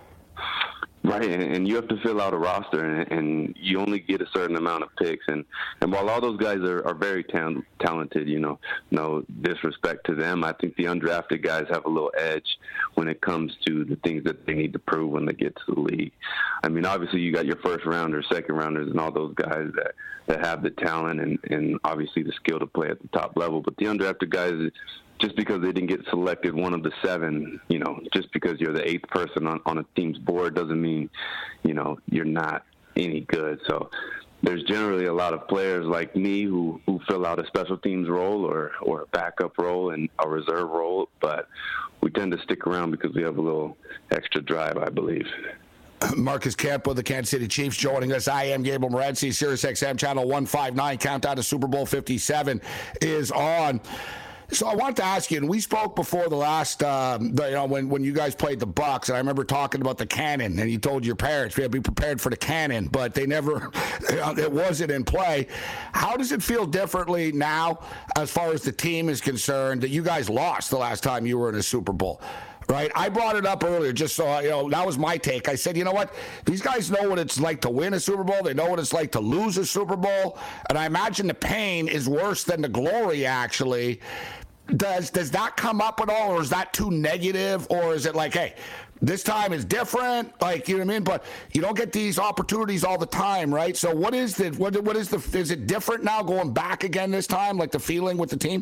Right, and you have to fill out a roster, and you only get a certain amount of picks. And while all those guys are very talented, no disrespect to them, I think the undrafted guys have a little edge when it comes to the things that they need to prove when they get to the league. I mean, obviously you got your first-rounders, second-rounders, and all those guys that have the talent and obviously the skill to play at the top level. But the undrafted guys, just because they didn't get selected one of the 7, just because you're the 8th person on a team's board doesn't mean, you're not any good. So there's generally a lot of players like me who fill out a special teams role or a backup role and a reserve role, but we tend to stick around because we have a little extra drive, I believe. Marcus Campo, the Kansas City Chiefs, joining us. I am Gabriel Morency, SiriusXM Channel 159. Countdown to Super Bowl 57 is on. So I wanted to ask you, and we spoke before the last, when you guys played the Bucs, and I remember talking about the cannon, and you told your parents, we had to be prepared for the cannon, but they never, it wasn't in play. How does it feel differently now, as far as the team is concerned, that you guys lost the last time you were in a Super Bowl? Right, I brought it up earlier just so, that was my take. I said, you know what? These guys know what it's like to win a Super Bowl. They know what it's like to lose a Super Bowl. And I imagine the pain is worse than the glory, actually. Does that come up at all, or is that too negative? Or is it like, hey, this time is different? Like, you know what I mean? But you don't get these opportunities all the time, right? So is it different now going back again this time, like the feeling with the team?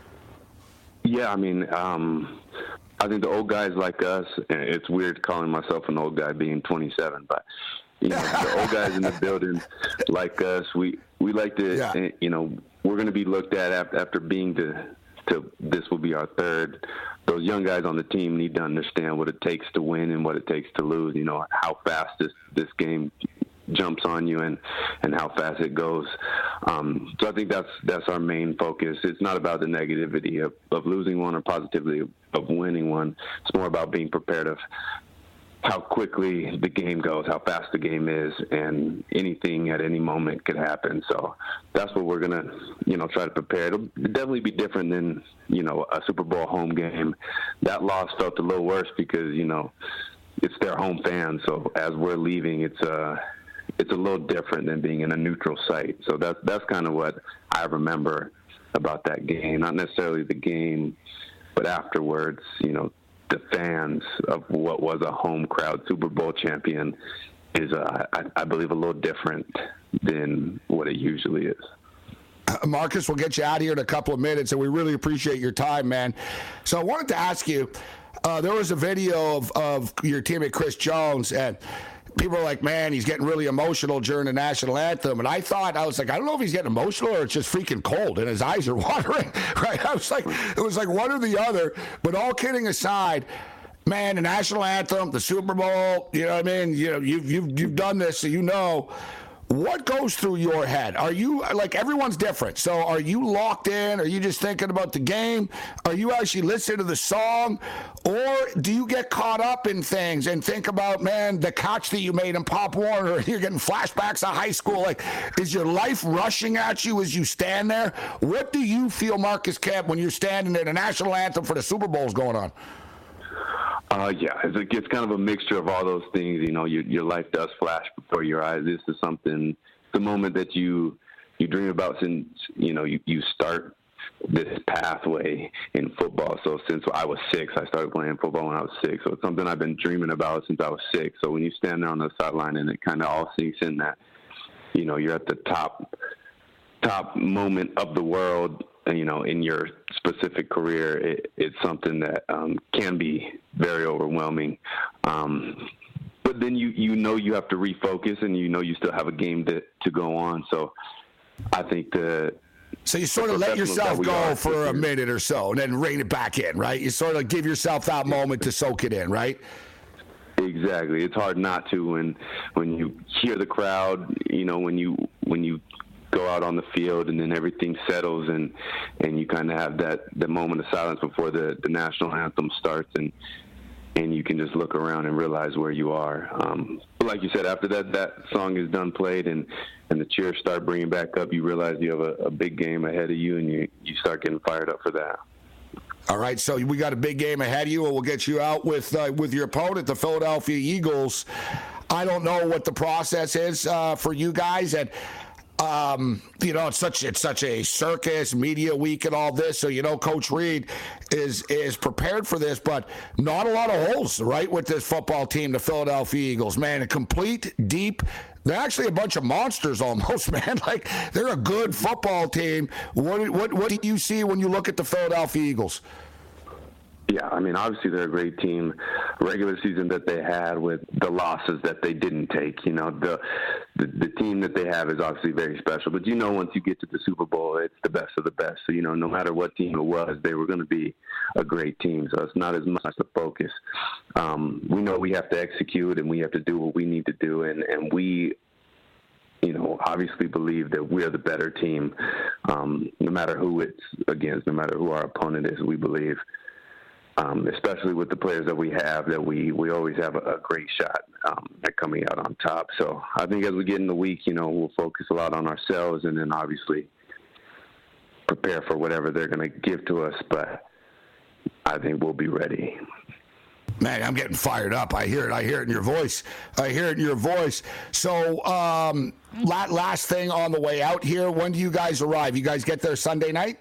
Yeah, I mean, I think the old guys like us, and it's weird calling myself an old guy being 27, but the old guys in the building like us, we like to, we're going to be looked at after being to this will be our third. Those young guys on the team need to understand what it takes to win and what it takes to lose. How fast this game jumps on you and how fast it goes. So I think that's our main focus. It's not about the negativity of losing one or positivity of winning one. It's more about being prepared of how quickly the game goes, how fast the game is, and anything at any moment could happen. So that's what we're going to, try to prepare. It'll definitely be different than, a Super Bowl home game. That loss felt a little worse because, it's their home fans. So as we're leaving, it's a little different than being in a neutral site. So that's kind of what I remember about that game. Not necessarily the game, but afterwards, the fans of what was a home crowd Super Bowl champion is, I believe, a little different than what it usually is. Marcus, we'll get you out here in a couple of minutes, and we really appreciate your time, man. So I wanted to ask you, there was a video of your teammate Chris Jones, and people are like, man, he's getting really emotional during the national anthem. And I was like, I don't know if he's getting emotional or it's just freaking cold and his eyes are watering, right? It was like one or the other. But all kidding aside, man, the national anthem, the Super Bowl, you know what I mean? You've done this, so what goes through your head? Are you, like, everyone's different. So are you locked in? Are you just thinking about the game? Are you actually listening to the song? Or do you get caught up in things and think about, man, the catch that you made in Pop Warner, you're getting flashbacks of high school? Like, is your life rushing at you as you stand there? What do you feel, Marcus Kemp, when you're standing there, the national anthem for the Super Bowl is going on? Yeah, it's kind of a mixture of all those things. Your life does flash before your eyes. This is something, the moment that you dream about since, you start this pathway in football. So since I was 6, I started playing football when I was 6. So it's something I've been dreaming about since I was 6. So when you stand there on the sideline and it kind of all sinks in that, you're at the top moment of the world, in your specific career, it's something that can be very overwhelming. But then you have to refocus, and you still have a game to go on. So I think So you sort of let yourself go for a minute or so and then rein it back in, right? You sort of give yourself that moment to soak it in, right? Exactly. It's hard not to when you hear the crowd, when you go out on the field, and then everything settles, and you kind of have the moment of silence before the national anthem starts, and you can just look around and realize where you are. But like you said, after that song is done played and the cheers start bringing back up, you realize you have a big game ahead of you, and you start getting fired up for that. All right, so we got a big game ahead of you, and we'll get you out with your opponent, the Philadelphia Eagles. I don't know what the process is for you guys, and it's such a circus, media week, and all this. So Coach Reid is prepared for this, but not a lot of holes, right, with this football team, the Philadelphia Eagles. Man, a complete, deep. They're actually a bunch of monsters almost, man. Like, they're a good football team. What do you see when you look at the Philadelphia Eagles? Yeah, I mean, obviously they're a great team. Regular season that they had with the losses that they didn't take, the team that they have is obviously very special. But once you get to the Super Bowl, it's the best of the best. So no matter what team it was, they were going to be a great team. So it's not as much the focus. We know we have to execute and we have to do what we need to do, and we obviously believe that we're the better team, no matter who it's against, no matter who our opponent is. We believe. Especially with the players that we have, that we always have a great shot at coming out on top. So I think as we get in the week, we'll focus a lot on ourselves and then obviously prepare for whatever they're going to give to us. But I think we'll be ready. Man, I'm getting fired up. I hear it in your voice. So last thing on the way out here, when do you guys arrive? You guys get there Sunday night?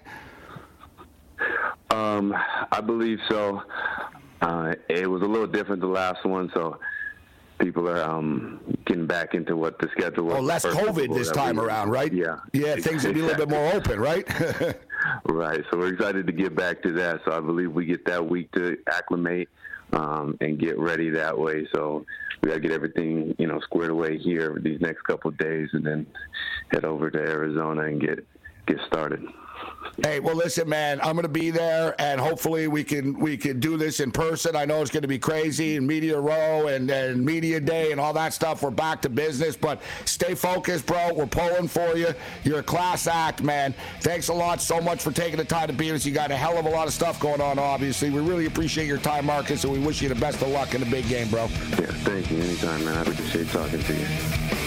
I believe so. It was a little different the last one, so people are getting back into what the schedule was. Oh, less COVID this time around, right? Yeah. Yeah, things will be a little bit more open, right? Right. So we're excited to get back to that. So I believe we get that week to acclimate and get ready that way. So we got to get everything, squared away here these next couple of days, and then head over to Arizona and get started. Hey, well, listen, man, I'm going to be there, and hopefully we can do this in person. I know it's going to be crazy, and Media Row and Media Day and all that stuff. We're back to business, but stay focused, bro. We're pulling for you. You're a class act, man. Thanks a lot so much for taking the time to be with us. You got a hell of a lot of stuff going on, obviously. We really appreciate your time, Marcus, and we wish you the best of luck in the big game, bro. Yeah, thank you. Anytime, man. I appreciate talking to you.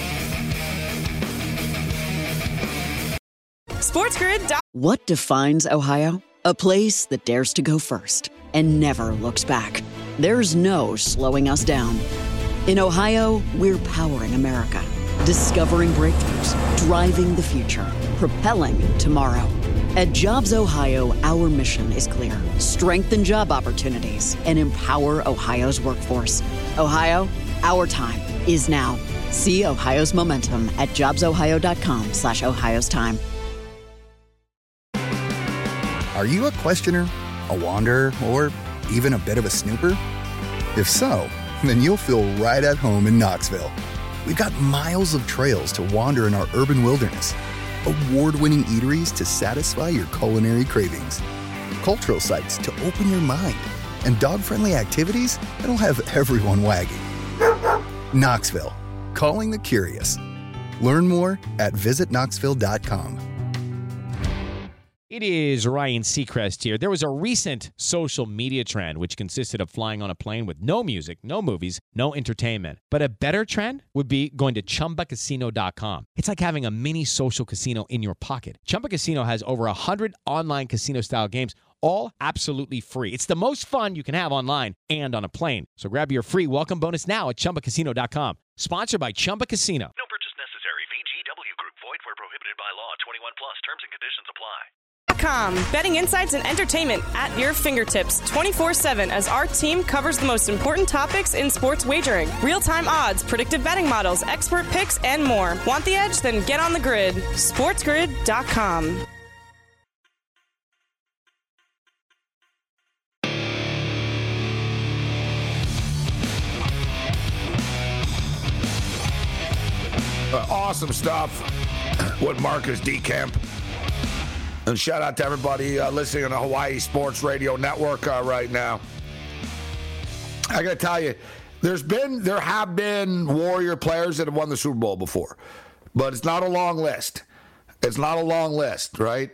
SportsGrid. What defines Ohio? A place that dares to go first and never looks back. There's no slowing us down. In Ohio, we're powering America, discovering breakthroughs, driving the future, propelling tomorrow. At Jobs Ohio, our mission is clear: strengthen job opportunities and empower Ohio's workforce. Ohio, our time is now. See Ohio's momentum at jobsohio.com/Ohio's time. Are you a questioner, a wanderer, or even a bit of a snooper? If so, then you'll feel right at home in Knoxville. We've got miles of trails to wander in our urban wilderness, award-winning eateries to satisfy your culinary cravings, cultural sites to open your mind, and dog-friendly activities that'll have everyone wagging. Knoxville, calling the curious. Learn more at visitknoxville.com. It is Ryan Seacrest here. There was a recent social media trend which consisted of flying on a plane with no music, no movies, no entertainment. But a better trend would be going to ChumbaCasino.com. It's like having a mini social casino in your pocket. Chumba Casino has over 100 online casino-style games, all absolutely free. It's the most fun you can have online and on a plane. So grab your free welcome bonus now at ChumbaCasino.com. Sponsored by Chumba Casino. No purchase necessary. VGW Group. Void where prohibited by law. 21 plus. Terms and conditions apply. Betting insights and entertainment at your fingertips 24/7 as our team covers the most important topics in sports wagering. Real-time odds, predictive betting models, expert picks, and more. Want the edge? Then get on the grid. SportsGrid.com. Awesome stuff with Marcus Decamp. And shout out to everybody listening on the Hawaii Sports Radio Network right now. I got to tell you, there have been Warrior players that have won the Super Bowl before, but it's not a long list. It's not a long list, right?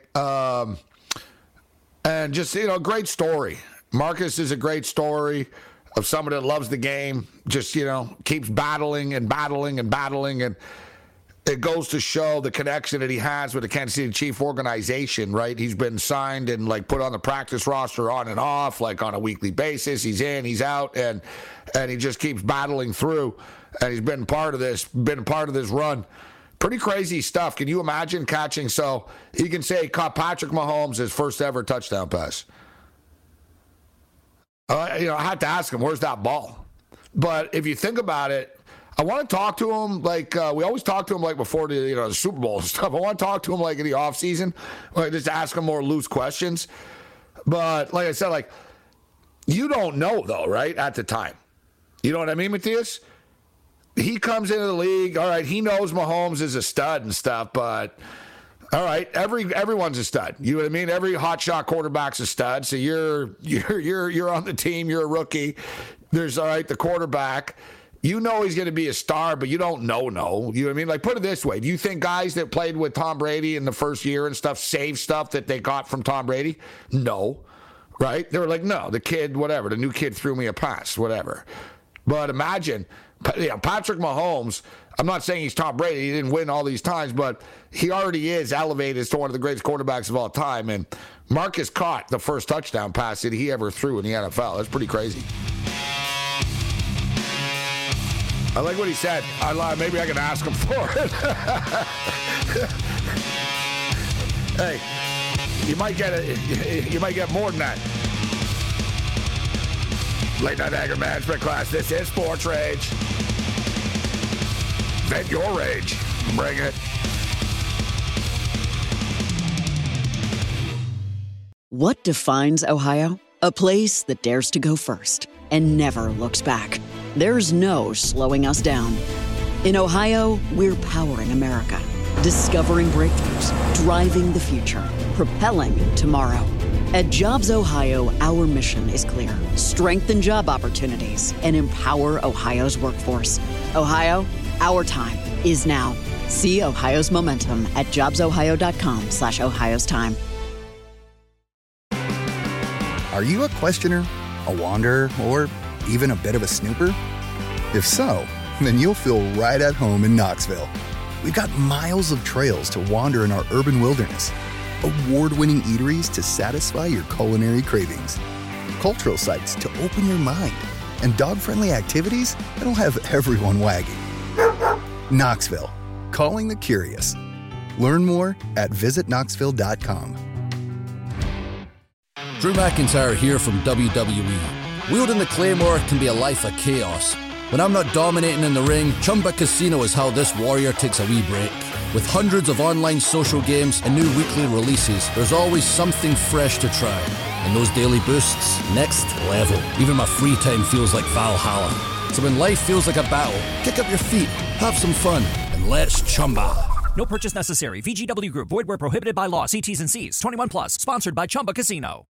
And just, great story. Marcus is a great story of someone that loves the game, just, keeps battling and battling and battling. And it goes to show the connection that he has with the Kansas City Chiefs organization, right? He's been signed and, put on the practice roster on and off, on a weekly basis. He's in, he's out, and he just keeps battling through. And he's been part of this run. Pretty crazy stuff. Can you imagine catching? So he can say he caught Patrick Mahomes his first ever touchdown pass. I had to ask him, where's that ball? But if you think about it, I want to talk to him we always talk to him before the Super Bowl and stuff. I want to talk to him in the offseason, just ask him more loose questions. But like I said, you don't know though, right? At the time, you know what I mean, Matthias? He comes into the league. All right, he knows Mahomes is a stud and stuff, but all right, everyone's a stud. You know what I mean? Every hotshot quarterback's a stud. So you're on the team. You're a rookie. There's the quarterback. You know he's going to be a star, but you don't know. You know what I mean? Put it this way. Do you think guys that played with Tom Brady in the first year and stuff save stuff that they got from Tom Brady? No. Right? They were no, the kid, whatever. The new kid threw me a pass, whatever. But imagine, Patrick Mahomes, I'm not saying he's Tom Brady. He didn't win all these times, but he already is elevated as to one of the greatest quarterbacks of all time. And Marcus caught the first touchdown pass that he ever threw in the NFL. That's pretty crazy. I like what he said. Maybe I can ask him for it. Hey, you might get more than that. Late Night Anger Management class. This is Sports Rage. Vent your rage. Bring it. What defines Ohio? A place that dares to go first and never looks back. There's no slowing us down. In Ohio, we're powering America, discovering breakthroughs, driving the future, propelling tomorrow. At Jobs Ohio, our mission is clear: strengthen job opportunities and empower Ohio's workforce. Ohio, our time is now. See Ohio's momentum at jobsohio.com/Ohio's time. Are you a questioner, a wanderer, or even a bit of a snooper? If so, then you'll feel right at home in Knoxville. We've got miles of trails to wander in our urban wilderness, award-winning eateries to satisfy your culinary cravings, cultural sites to open your mind, and dog-friendly activities that'll have everyone wagging. Knoxville, calling the curious. Learn more at visitknoxville.com. Drew McIntyre here from WWE. Wielding the Claymore can be a life of chaos. When I'm not dominating in the ring, Chumba Casino is how this warrior takes a wee break. With hundreds of online social games and new weekly releases, there's always something fresh to try. And those daily boosts, next level. Even my free time feels like Valhalla. So when life feels like a battle, kick up your feet, have some fun, and let's Chumba. No purchase necessary. VGW Group. Void where prohibited by law. See T's and C's. 21 plus. Sponsored by Chumba Casino.